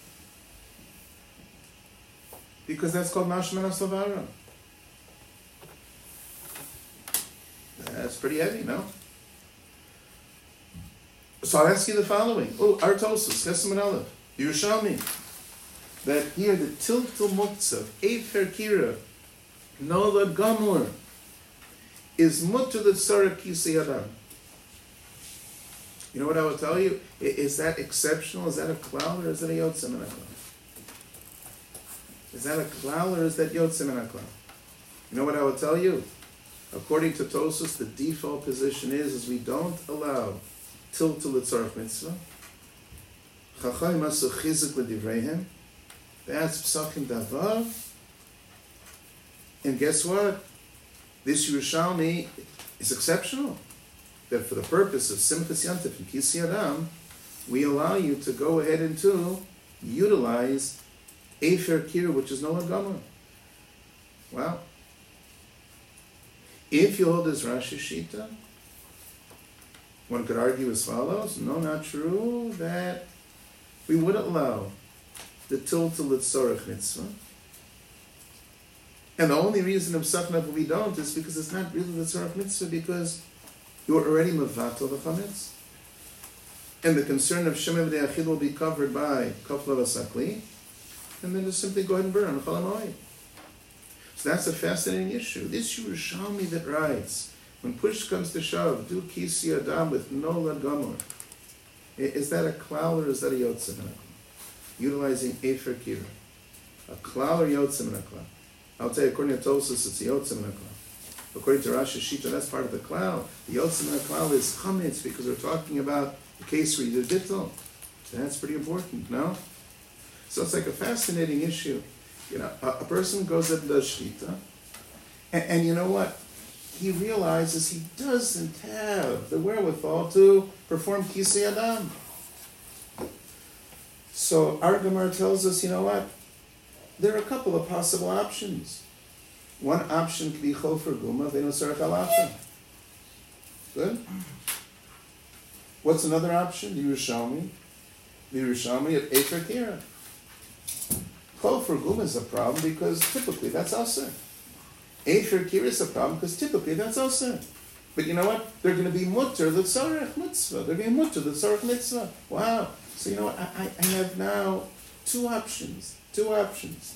because that's called mashman asavara. That's pretty heavy, no? So I'll ask you the following. Oh, our Tosfos, Chesed and Aleph, Yerushalmi, that here the tiltul muktzah, Efer Kira, Nolad Gamur, is mutter the tzara kisei adam. You know what I will tell you? Is that exceptional? Is that a klal or is that a yotzei min haklal? Is that a klal or is that yotzei min haklal? You know what I will tell you? According to Tosfos, the default position is, is we don't allow tiltul l'tzarech mitzvah. Chachayim asu chizuk l'divreihem. That's psachim davav. And guess what? This Yerushalmi is exceptional. That for the purpose of Simchas Yantif and Kisei Adam, we allow you to go ahead and to utilize Efer Kira, which is Nolad Gamur. Wow. If you hold as Rashi Shita, one could argue as follows: no, not true, that we would allow the tiltul l'tzorech mitzvah. And the only reason of Sachnav we don't is because it's not really the tzorech mitzvah, because you're already mevatel the chametz. And the concern of Shema v'dei Achil will be covered by Kafla v'sakli, and then just simply go ahead and burn on Chol HaMoed. So that's a fascinating issue. This Yerushalmi that writes, when push comes to shove, do Kisei Adam with Nolad Gamur. Is that a klal or is that a yotzei min haklal? Utilizing Efer Kira. A klal or yotzei min haklal? I'll tell you, according to Tosfos, it's a yotzei min haklal. According to Rashi Shita, that's part of the klal. The yotzei min haklal is chametz, because we're talking about the case where you did bittul. That's pretty important, no? So it's like a fascinating issue. You know, a, a person goes and does shita, and, and you know what? He realizes he doesn't have the wherewithal to perform Kisei Adam. So our Gemara tells us, you know what? There are a couple of possible options. One option could be chofer guma, ve'no tzarech halacha. Good? What's another option? The Yerushalmi. The Yerushalmi at Efer Kira. Chofer guma is a problem because typically that's asur. Efer Kira is a problem because typically that's asur. But you know what? They're going to be mutter l'tzarech mitzvah. They're going to be mutter l'tzarech mitzvah. Wow. So you know what? I, I have now two options. Two options.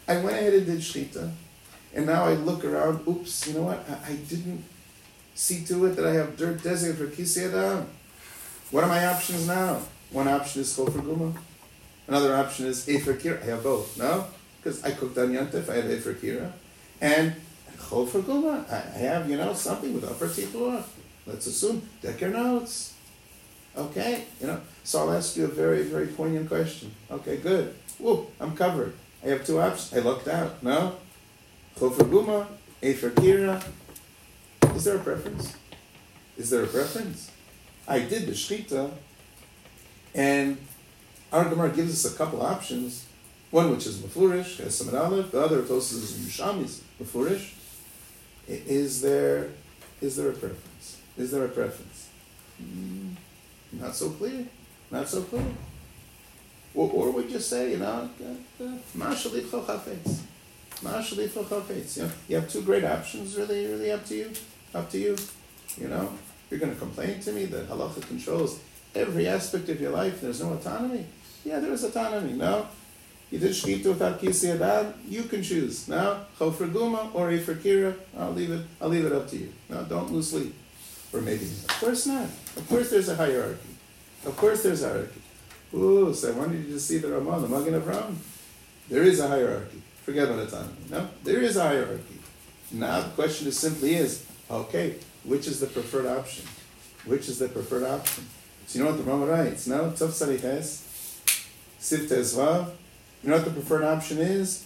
I went ahead and did shchita, and now I look around, oops, you know what, I, I didn't see to it that I have dirt designated for Kisei Adam. What are my options now? One option is Chol for Guma. Another option is Efer Kira. I have both, no? Because I cooked on Yontif, I have Efer Kira. And Chol for Guma, I have, you know, something with upper tipuach. Let's assume Decker notes. Okay, you know, so I'll ask you a very, very poignant question. Okay, good. Whoa, I'm covered. I have two options. I lucked out. No? Chol for Guma, Efer Kira. Is there a preference? Is there a preference? I did the shchita, and our Gemara gives us a couple options. One which is mefurish, has some aleph. The other Tosas is Yushami's mefurish. Is there, is there a preference? Is there a preference? Mm, not so clear. Not so clear. Or, or would you say, you know, ma'ashalitcho chafetz, ma'ashalitcho chafetz. You know, you have two great options. Really, really up to you. Up to you. You know, you're going to complain to me that halacha controls every aspect of your life. There's no autonomy. Yeah, there is autonomy. No, you did shkita without Kisei Adam. You can choose. No, Chol for Guma or Efer Kira. I'll leave it. I'll leave it up to you. No, don't lose sleep. Or maybe, of course not. Of course, there's a hierarchy. Of course, there's a hierarchy. Ooh, so I wanted you to see the Ramah, the Magen Avraham. There is a hierarchy. Forget about autonomy. No, there is a hierarchy. Now the question is simply is, okay, which is the preferred option? Which is the preferred option? So you know what the Rama writes? No, Tov Sariches, Siv Tezvav. You know what the preferred option is?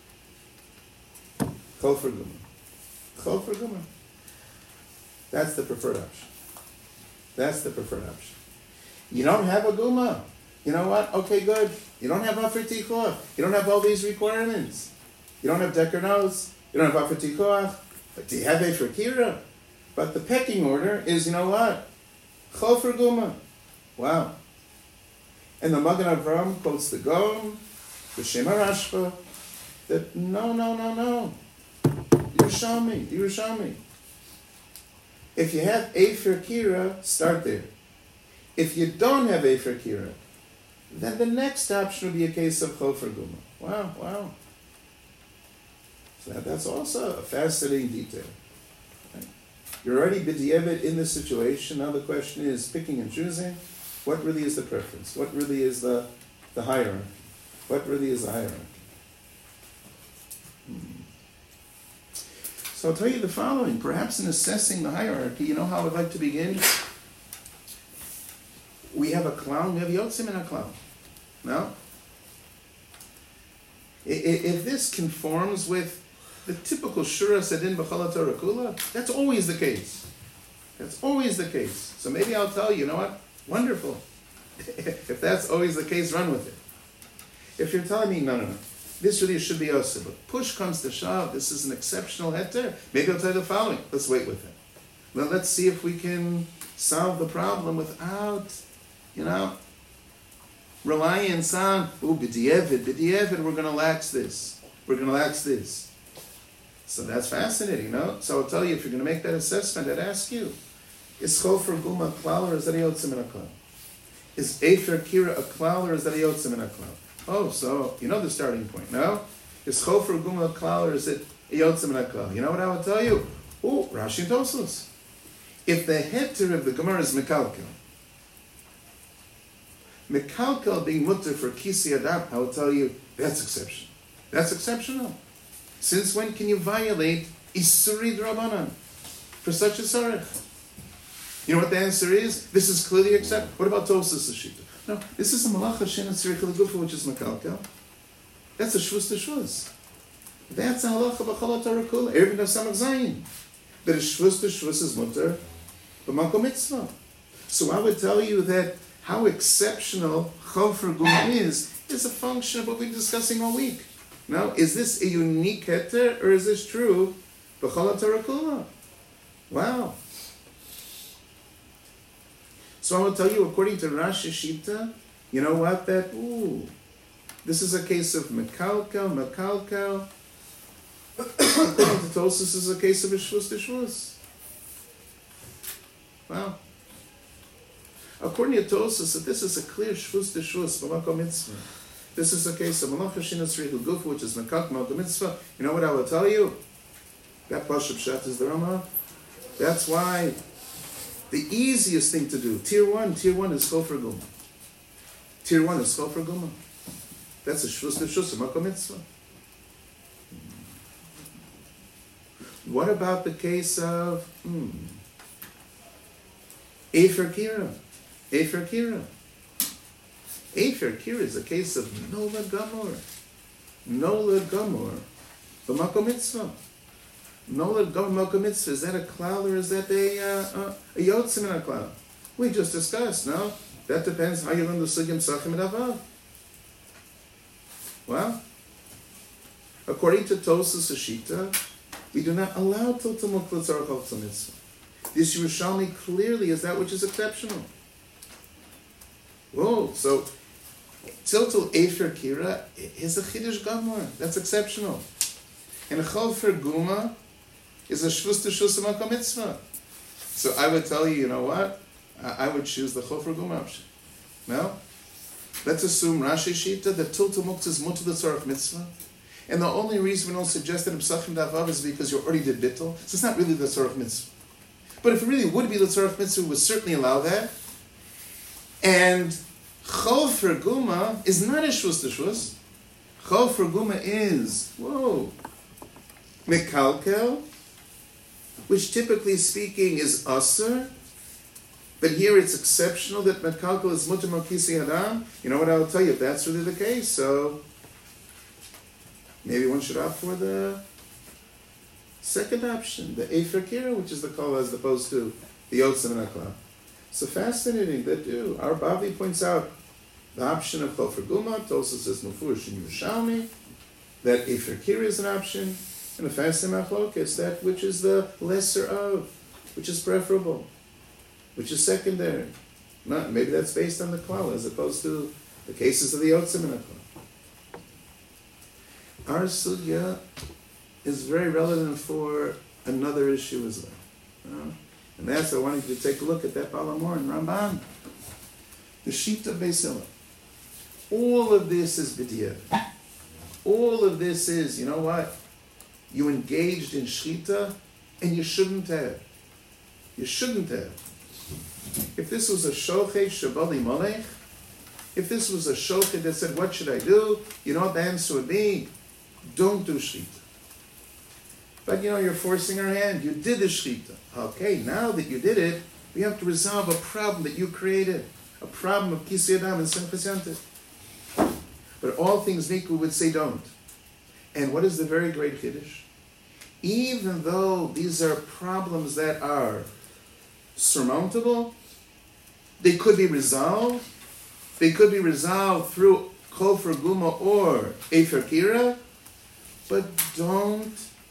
Chol for Guma. Chol for Guma. That's the preferred option. That's the preferred option. You don't have a Guma. You know what? Okay, good. You don't have Afer Tikoach. You don't have all these requirements. You don't have Decker notes. You don't have Afer Tikoach. But do you have Efer Kira? But the pecking order is, you know what? Chol for Guma. Wow. And the Magen Avraham quotes the Gaon, the Shema Rashba, that no, no, no, no. Yerushalmi, Yerushalmi. If you have Efer Kira, start there. If you don't have Efer Kira, then the next option would be a case of Chol for Guma. Wow, wow. So that, that's also a fascinating detail. Right? You're already b'diavad in this situation. Now the question is picking and choosing. What really is the preference? What really is the, the hierarchy? What really is the hierarchy? Hmm. So I'll tell you the following. Perhaps in assessing the hierarchy, you know how I'd like to begin? We have a clown, we have Yotzim and a clown. No? If this conforms with the typical Shura Sedin B'chala Torah Kula, that's always the case. That's always the case. So maybe I'll tell you, you know what? Wonderful. If that's always the case, run with it. If you're telling me, no, no, no, this really should be Osir, but push comes to shove, this is an exceptional heter, maybe I'll tell you the following. Let's wait with it. Well, let's see if we can solve the problem without, you know, reliance on, ooh, b'di'evid, b'di'evid, we're going to lax this. We're going to lax this. So that's fascinating, no? So I'll tell you, if you're going to make that assessment, I'd ask you, is Chol for Guma a klal or is that a yotzim in a klal? Is Efer Kira a klal or is that a yotzim in a klal? Oh, so you know the starting point, no? Is Chol for Guma a klal or is it a yotzim in a klal? You know what I will tell you? Oh, Rashi and Tosfos. If the heter of the Gemara is Mekalkel, Mekalkel being mutter for Kisei Adam, I will tell you, that's exceptional. That's exceptional. Since when can you violate Isuri D'Rabbanan for such a sarich? You know what the answer is? This is clearly accepted. What about Tosas Shita? No, this is a Malacha Shen Tzarich L'Gufa, which is Mekalkel. That's a Shvus to Shvus. That's a Halacha B'chala Torah Kula. Erevin of Samach Zayin. That a Shvus to Shvus is mutter b'makom mitzvah. So I would tell you that how exceptional Chol for Guma is, is a function of what we're discussing all week. Now, is this a unique heter, or is this true? B'chala Torah Kula. Wow. So I will tell you, according to Rashi Shita, you know what? That, ooh, this is a case of Mekalkel, Mekalkel. According to Tosfos, this is a case of a Shvus to Shvus. Wow. According to Tosfos, that this is a clear Shvus to Shvus, B'makom mitzvah. This is a case of Malacha Shinus Rihu Gufa, which is Mekak Malka Mitzvah. You know what I will tell you? That Pashup Shat is the Rama. That's why the easiest thing to do, tier one, tier one is Chofer Guma. Tier one is Chofer Guma. That's a Shvus B'Shus, a Malka Mitzvah. What about the case of hmm, Efer Kira? Efer Kira. Efer Kira is a case of Nola Gamor. Nola Gamor. The Malka Mitzvah. Nola Gamor Malka Mitzvah. Is that a klal or is that a, uh, uh, a yotzim in a klal? We just discussed, no? That depends how you learn the Sugim Sachim and Avav. Well, according to Tosas Ashita, we do not allow Tiltul Mukla Tzarech Al Mitzvah. This Yerushalmi clearly is that which is exceptional. Whoa, so Tiltul Efer Kira is a Chiddush Gamor. That's exceptional. And Chofer Guma is a Shvus T'Shus Malka Mitzvah. So I would tell you, you know what? I would choose the Chofer Guma option. No? Let's assume Rashi Shita that Tiltul Muktzah is Mutter Tzarech Mitzvah. And the only reason we don't suggest that in Psachim Davav is because you already did Bittul. So it's not really the Tzarech Mitzvah. But if it really would be the Tzarech Mitzvah, we would certainly allow that. And Chofer Guma is not a Shvus T'Shvus. Chofer Guma is, whoa, Mekalkel, which typically speaking is Asur. But here it's exceptional that Mekalkel is Mutter Malkisi Adam. You know what I'll tell you, if that's really the case, so maybe one should opt for the second option, the Efer Kira, which is the Kol as opposed to the Yotzim and Akla. So fascinating that do. Our Bavi points out the option of Chofer Guma, Tosas says Mufurish in Yerushalmi, that Efer Kira is an option, and the fascinating Machlok is that which is the lesser of, which is preferable, which is secondary. Not, maybe that's based on the Klal as opposed to the cases of the Yotzim and Akla. Our sugya is very relevant for another issue as well. You know? And that's I wanted you to take a look at that Balamor and Ramban. The Shita Beis Hillel. All of this is B'diavad. All of this is, you know what? You engaged in Shita and you shouldn't have. You shouldn't have. If this was a Shochet Shabali Malech, if this was a Shochet that said, what should I do? You know what the answer would be? Don't do Shita. But you know, you're forcing our hand. You did the Shita. Okay, now that you did it, we have to resolve a problem that you created. A problem of Kisei Adam and Simchas Yantiv. But all things equal would say don't. And what is the very great Chiddush? Even though these are problems that are surmountable, they could be resolved. They could be resolved through Chofer Guma or Efer Kira, but don't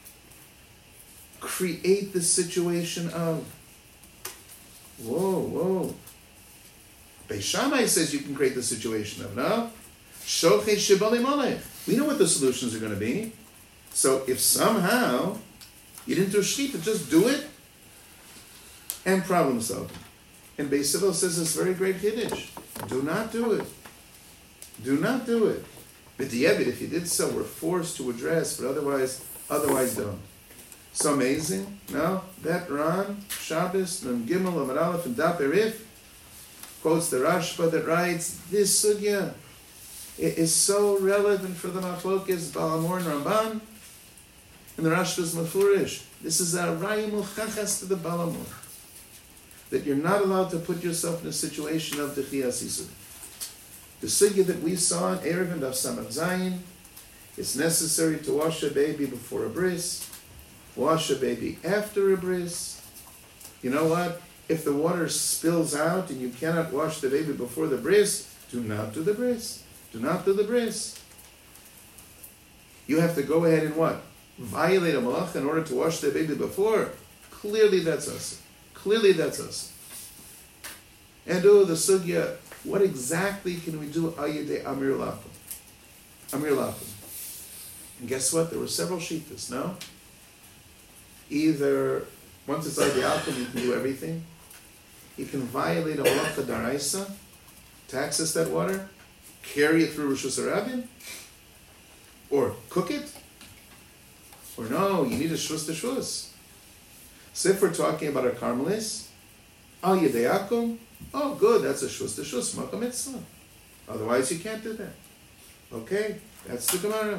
create the situation of, whoa, whoa. Beis Shammai says you can create the situation of, no? Shochet Shibali Malech. We know what the solutions are going to be. So if somehow you didn't do Shita, just do it and problem solve. And Beis Hillel says this very great Kiddush. Do not do it. Do not do it. But the Yebit, if you did so, we're forced to address, but otherwise, otherwise don't. So amazing. No? That Ran, Shabbos, Nun Gimel, Amar Aleph, and Daf Erif quotes the Rashba that writes, this sugya is so relevant for the Machlokes, Balamor and Ramban, and the Rashba is Mefurish. This is a Rayim Chachas to the Balamor. That you're not allowed to put yourself in a situation of Dechiyas Yisud. The sugya that we saw in Erev and Daf Samach Zayin, it's necessary to wash a baby before a bris, wash a baby after a bris. You know what? If the water spills out and you cannot wash the baby before the bris, do not do the bris. Do not do the bris. You have to go ahead and what? Violate a malach in order to wash the baby before. Clearly that's us. Clearly that's us. And oh, the sugya, what exactly can we do ayidei Amir Lakum? Amir Lakum. And guess what? There were several shitas, no? Either, once it's ayidei Akum, you can do everything. You can violate a malacha daraisa to access that water. carry it through Rosh Hashanah? Or cook it? Or no, you need a shvus to shvus. So if we're talking about a Carmelis, al yedeakum, oh good, that's a shvus to shvus, makam mitzvah. Otherwise you can't do that. Okay, that's the Gemara.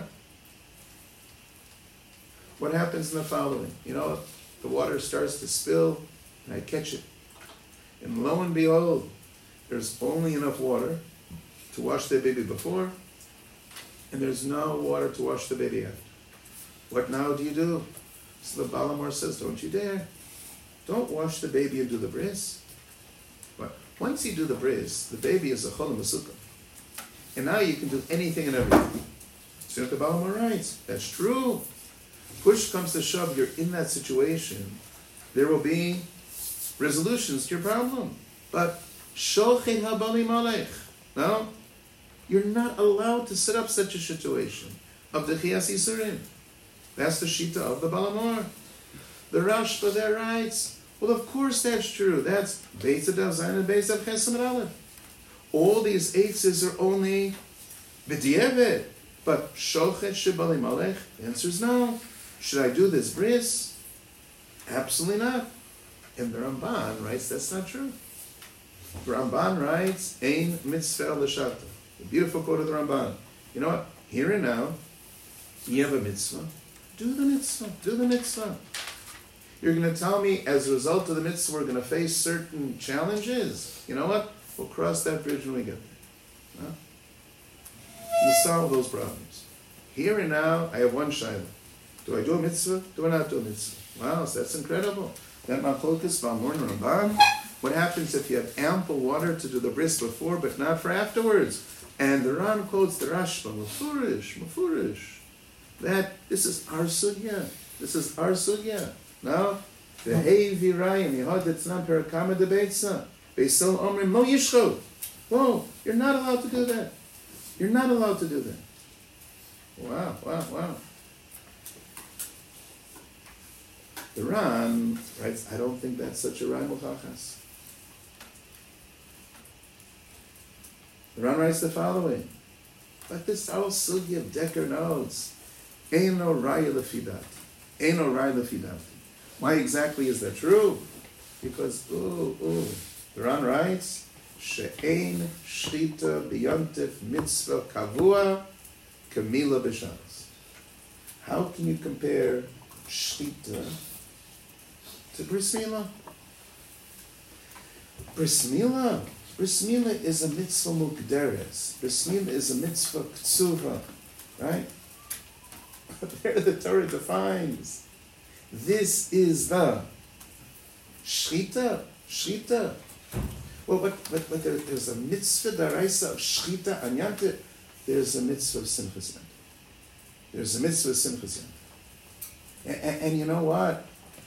What happens in the following? You know, the water starts to spill, and I catch it. And lo and behold, there's only enough water to wash the baby before, and there's no water to wash the baby after. What now do you do? So the Balamor says, don't you dare. Don't wash the baby and do the bris. But once you do the bris, the baby is a cholim masukah. And now you can do anything and everything. So the Balamor writes, that's true. Push comes to shove, you're in that situation. There will be resolutions to your problem. But Sholchin habali malech. No? You're not allowed to set up such a situation of the Chiyas Yisurim. That's the Shita of the Balamor. The Rashba there writes, well, of course that's true. That's Beitz Adav Zayin and Beitz Adav Chesam and Aleph. All these eights are only b'di'evet. But Sholchet Shebali Malech, the answer is no. Should I do this bris? Absolutely not. And the Ramban writes that's not true. The Ramban writes, Ein mitzvah l'shata. The beautiful quote of the Ramban. You know what? Here and now, you have a mitzvah. Do the mitzvah. Do the mitzvah. You're going to tell me, as a result of the mitzvah, we're going to face certain challenges. You know what? We'll cross that bridge when we get there. No? We'll solve those problems. Here and now, I have one shayla. Do I do a mitzvah? Do I not do a mitzvah? Wow, so that's incredible. That machlokas Balmor and Ramban. What happens if you have ample water to do the bris before, but not for afterwards? And the Ran quotes the Rashba, Mufurish, Mufurish. That this is our sugya. This is our sugya. Now, the Hey Virayim, Yehod Etznan Perakama Debeitza, Beisil Omrim Lo Yishchot. Whoa, you're not allowed to do that. You're not allowed to do that. Wow, wow, wow. The Ran writes, I don't think that's such a Ran Muchachas. The Ran writes the following, but this whole sugi of Decker knows, Ein no raya lefidat, Ein no raya lefidat. Why exactly is that true? Because, ooh, ooh, the Ran writes, She'ein shchita b'yantif mitzvah kavua kamila b'shabbos. How can you compare shchita to bris milah? Bris milah, bris milah is a mitzvah mukderes. Bris milah is a mitzvah k'tsuva, right? There the Torah defines. This is the shchita, shchita. Well, but, but, but there, there's a mitzvah daraisa of shchita anyante. There's a mitzvah of simchas yanta. There's a mitzvah of simchas yanta. And, and, and you know what?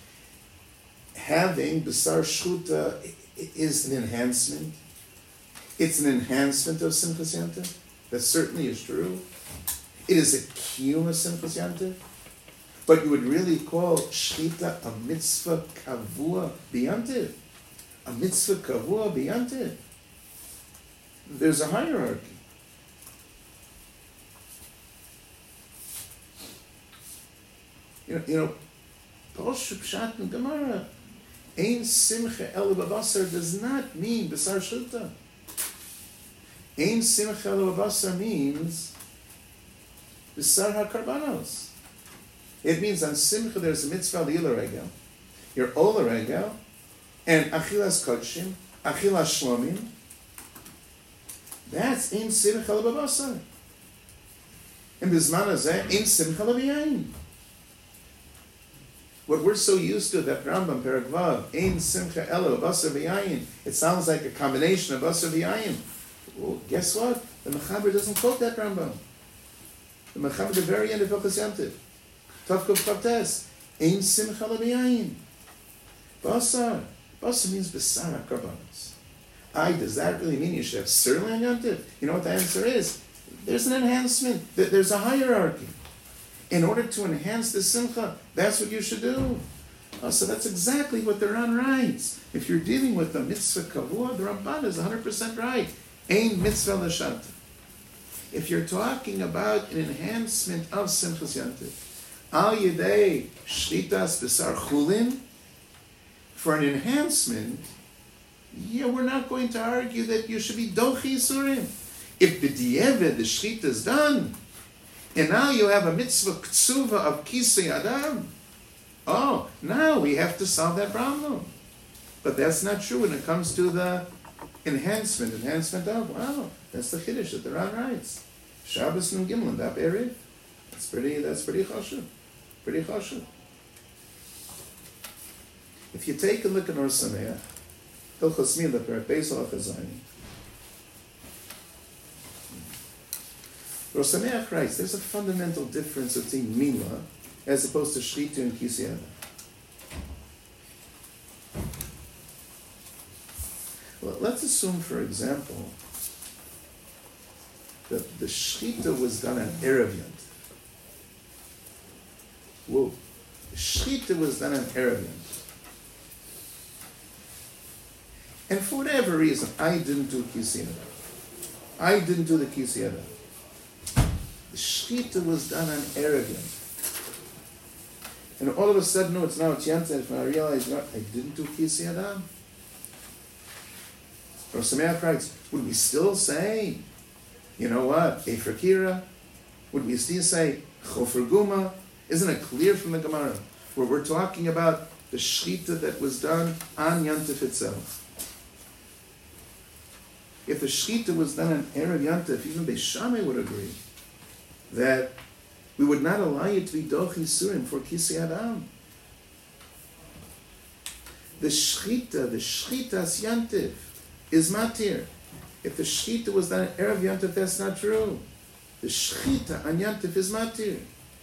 Having B'sar Shchuta is an enhancement. It's an enhancement of Simchas Yanta. That certainly is true. It is a kiyum of Simchas Yanta. But you would really call Shchita a mitzvah kavua b'yantiv. A mitzvah kavua b'yantiv. There's a hierarchy. You know, you know, Paul Shupshat and Gemara, Ein simcha el babasar does not mean b'sar shchuta. Ein simcha el babasar means b'sar hakarbanos. It means on simcha there's a mitzvah li'ila regel, your ola regel, and achilas kodshim, achilas shlomim. That's ein simcha el babasar. And b'zman hazeh ein simcha el b'yayin. What we're so used to, that Rambam, Perek Vav, Ein Simcha Elo, Basar V'yayin, it sounds like a combination of Basar V'yayin. Well, guess what? The Mechaber doesn't quote that Rambam. The Mechaber, at the very end of Hilchos Yantiv, Tavkov Chavtes, Ein Simcha V'yayin. Basar. Basar means Besar HaKarbanos. Ay, does that really mean you should have certainly on Yantiv? You know what the answer is? There's an enhancement. There's a hierarchy. In order to enhance the simcha, that's what you should do. Oh, so that's exactly what the Ran writes. If you're dealing with the mitzvah kavua, the Ramban is one hundred percent right. Ein mitzvah l'shanta. If you're talking about an enhancement of Simchas Yantiv, Al Yedei Shchitas B'Sar Chulin, for an enhancement, yeah, we're not going to argue that you should be Dochi Yisurim. If B'di'eved the Shchita is done, and now you have a mitzvah k'tsuva of Kisei Adam, oh, now we have to solve that problem. But that's not true when it comes to the enhancement, enhancement of, wow, that's the Chiddush that the Ran writes. Shabbos Nun Gimel, Daf Erev. That's pretty, that's pretty chashuv. Pretty chashuv. If you take a look at Or Sameach, Hilchos Mila, Perek Beis Halacha Zayin, Or Sameach writes, there's a fundamental difference between Mila as opposed to Shchita and Kisei Adam. Well, let's assume, for example, that the Shchita was done on Erev Yantiv. Whoa. The Shchita was done on Erev Yantiv. And for whatever reason, I didn't do Kisei Adam. I didn't do the Kisei Adam. The Shchita was done on Erev Yantiv. And all of a sudden, no, it's now it's Yantiv, and I realize, you know, I didn't do Kisei Adam. Or Sameach writes, would we still say, you know what, Efer Kira? Would we still say, Chofer Guma? Isn't it clear from the Gemara, where we're talking about the Shchita that was done on Yantif itself? If the Shchita was done on Erev Yantif, even Beis Shammai would agree that we would not allow you to be Dochi Yisurim for Kisei Adam. The Shchita, the Shchitas Yantif, is matir. If the Shchita was done on Erev Yantif, that's not true. The Shchita on Yantif is matir.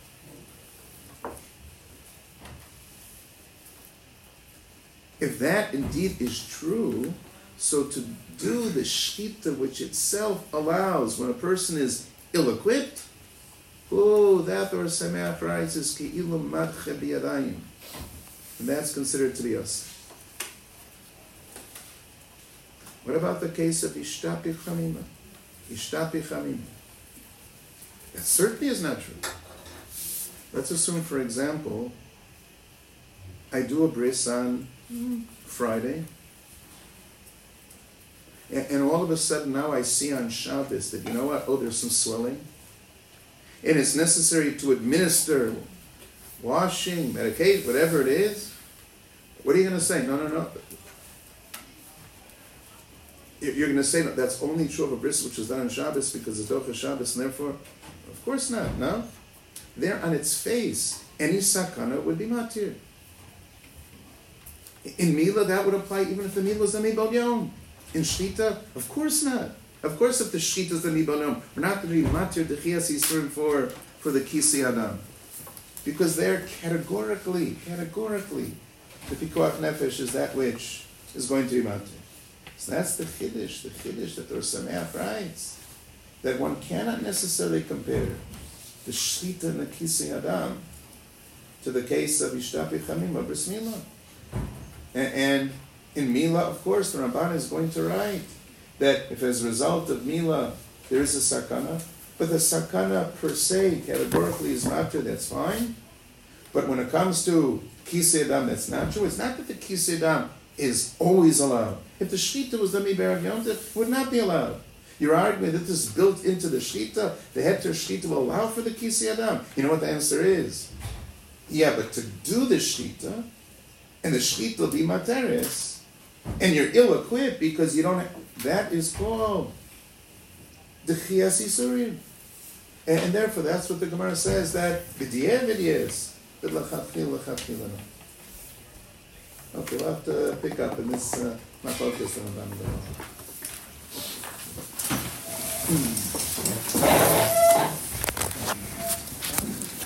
If that indeed is true, so to do the Shchita which itself allows when a person is ill-equipped, oh, that Or Sameach writes is Ki'ilu Madche B'Yadayim. And that's considered to be us. What about the case of Ishtapi Chamima? Ishtapi Chamima. That certainly is not true. Let's assume, for example, I do a bris on Friday, and, and all of a sudden now I see on Shabbos that, you know what, oh, there's some swelling, and it's necessary to administer washing, medicate, whatever it is. What are you going to say? No, no, no. You're going to say, no, that's only true of a bris which is done on Shabbos because it's Docha Shabbos, and therefore, of course not, no? There on its face, any sakana would be matir. In Mila, that would apply even if the Mila was a Mibal Yom. In Shchita, of course not. Of course, if the Shchita is the Mibal Yom, we're not going to be matir Dechias Yisurim for, for the Kisei Adam. Because there, categorically, categorically, the Pikuach Nefesh is that which is going to be matir. So that's the Chiddush, the Chiddush that Or Sameach writes, that one cannot necessarily compare the Shchita and the Kisei Adam to the case of Ishtapi Chamima Bris Milah. And, and in Milah, of course, the Ramban is going to write that if as a result of Milah there is a sakana, but the sakana per se categorically is matir, that's fine. But when it comes to Kisei Adam, that's not true. It's not that the Kisei Adam is always allowed. If the Shchita was done B'Erev Yantiv, it would not be allowed. You're arguing that this is built into the Shchita, the Heter Shchita will allow for the Kisei Adam. You know what the answer is? Yeah, but to do the Shchita, and the Shchita will be materis, and you're ill-equipped because you don't have, that is called the Dechias Yisurim. And, and therefore, that's what the Gemara says, that B'di'evid is, but l'chatchil, l'chatchil, no. Okay, we'll have to pick up in this, uh, my focus on the